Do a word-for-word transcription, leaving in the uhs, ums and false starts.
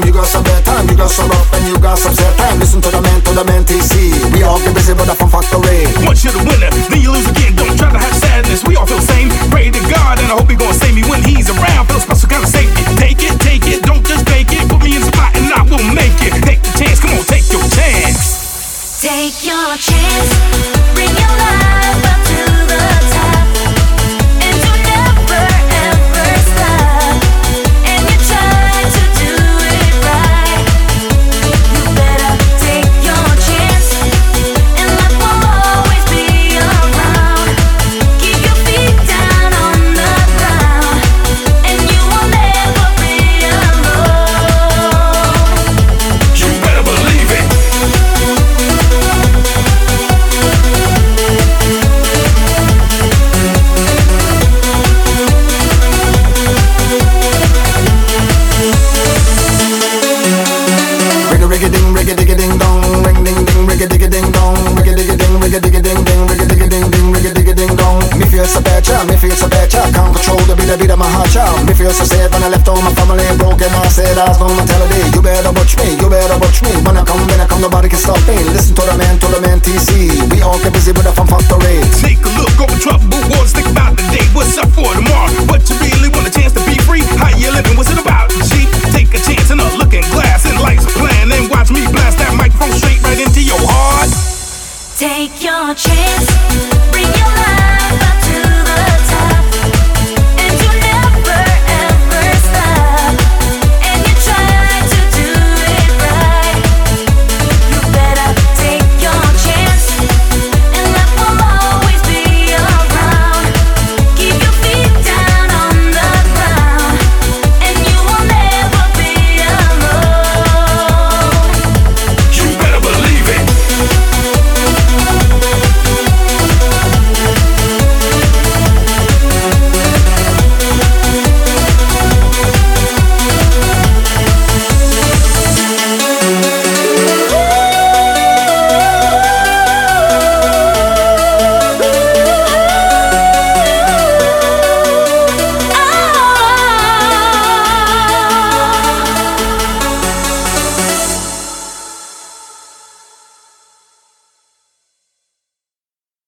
time, you got some bad time, you got some rough and you got some sad time. Listen to the man, to the man T C. We all get busy with the fun factory. Once you're the winner, then you lose again. Don't try to have sadness, we all feel the same. Pray to God and I hope he gonna save me when he's around. Feel special kind of safety. Take it, take it, don't just fake it. Put me in the spot and I will make it. Take the chance, come on, take your chance. Take your chance, bring your life up to the top, and you never ever stop, and you try to do it right. You better take your chance, and life will always be around. Keep your feet down on the ground, and you will never be alone. You better believe it. Rigga ding, rigga digga ding dong, ring ding ding, rigga digga ding dong, rigga digga ding, rigga digga ding ding, rigga digga ding ding, rigga digga ding dong. Me feel so bad, child, me feel so bad, child. Can't control the beat, the beat of my heart, child. Me feel so sad when I left all my family broken. I said I was no mentality. You better watch me, you better watch me. When I come, when I come, nobody can stop me. Listen to the man, to the man T C. We all get busy with the fun factory. Take a look over troubled waters. Think about the day. What's up for tomorrow? What you really want a chance to be free? How you living? What's it about? G? Take a chance and a look in glass and life's plan. And watch me blast that microphone straight right into your heart. Take your chance.